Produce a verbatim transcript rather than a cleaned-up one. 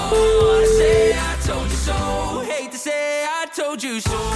Wanna say I told you so, hate to say I told you so.